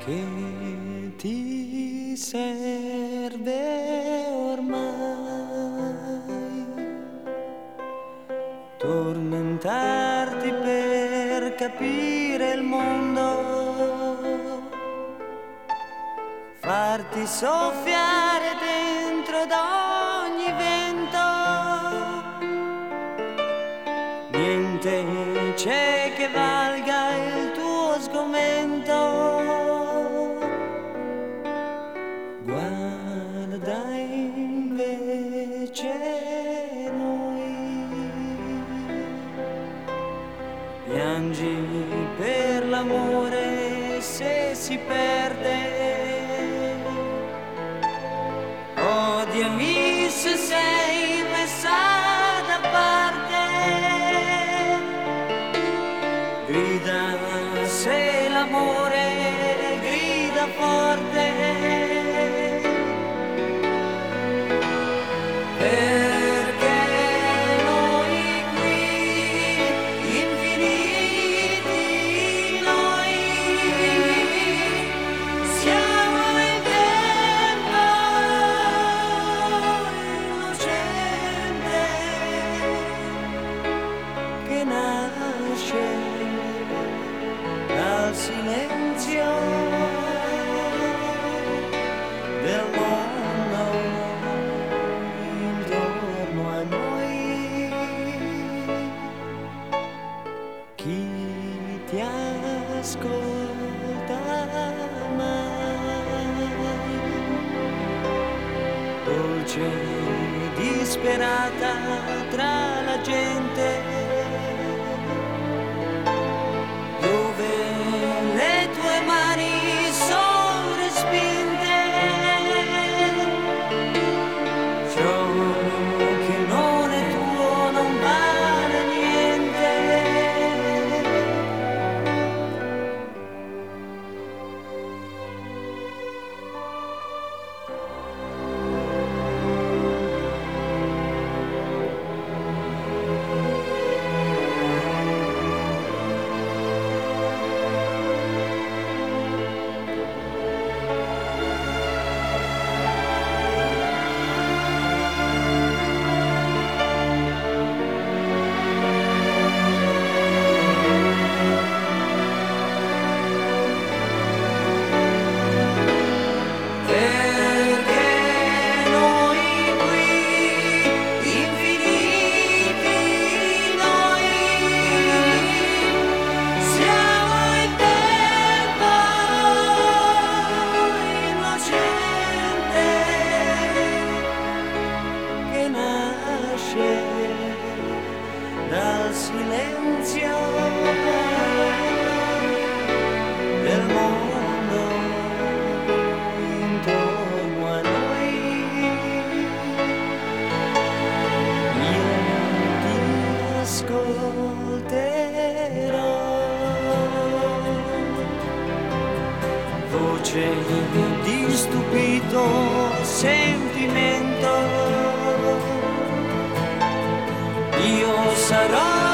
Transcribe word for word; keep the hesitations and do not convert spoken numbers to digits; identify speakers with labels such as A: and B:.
A: Che ti serve ormai tormentarti per capire il mondo, farti soffiare dentro ad ogni vento? Niente c'è che valga il tuo sgomento. Guarda invece noi, piangi per l'amore se si perde, odiami se sei messa da parte, grida se l'amore grida forte. Dal silenzio del mondo intorno a noi, chi ti ascolta mai, dolce disperata tra la gente, dal silenzio del mondo intorno a noi, io ti ascolterò, voce di stupito sentimento. Io sarò